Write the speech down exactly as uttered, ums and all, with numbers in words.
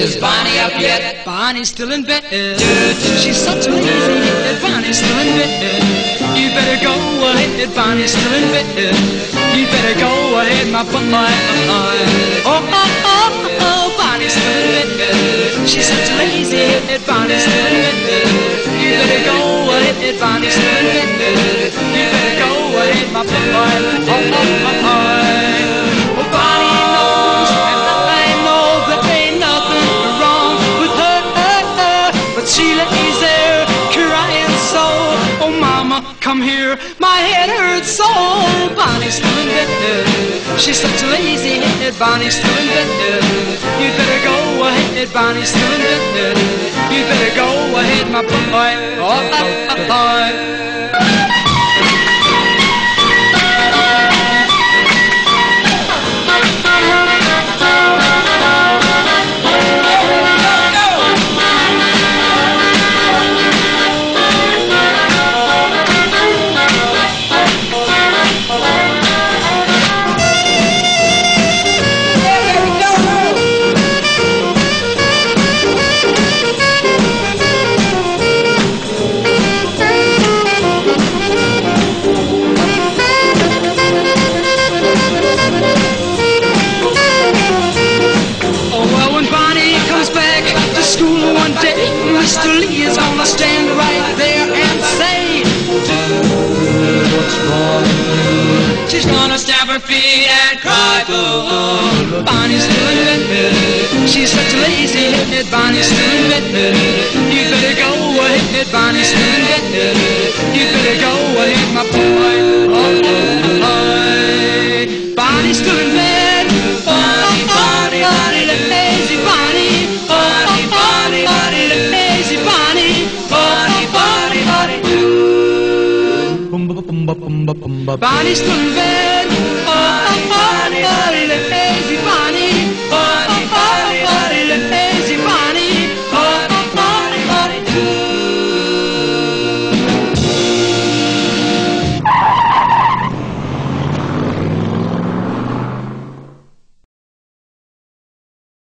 Is Bonnie up yet? Bonnie's still in bed. She's such a lazy head. Bonnie's still in bed. You better go ahead. Bonnie's still in bed. You better go ahead, my boy. Oh, oh, oh, oh, Bonnie's still in bed. She's such a lazy head. Bonnie's still in bed. You better go ahead. Bonnie's still in bed. You better go ahead, my boy. Oh, oh, oh, oh. Oh, Bonnie knows, and I know there ain't nothing wrong with her, but she lays there crying so. Oh, mama, come here, my head hurts so. Bonnie's still in bed. She's such a lazy head. Bonnie's still in bed. You better go ahead. Bonnie's still in bed. You better go ahead, my boy. Oh, oh, oh, oh. Mister Lee is gonna stand right there and say, dude, what's wrong? She's gonna stamp her feet and cry, boo. Bonnie's still in bed. She's such a lazy head. Bonnie's still in bed. You better go ahead. Bonnie's still in bed. You better go ahead, my boy. Oh, oh, oh. Bonnie's still in bed. Bonnie, Bonnie, Bonnie, the lazy Bonnie. Bonnie, Bonnie, Bonnie, the lazy Bonnie. Bonnie, Bonnie, Bonnie, Bonnie. Bonnie's still in bed.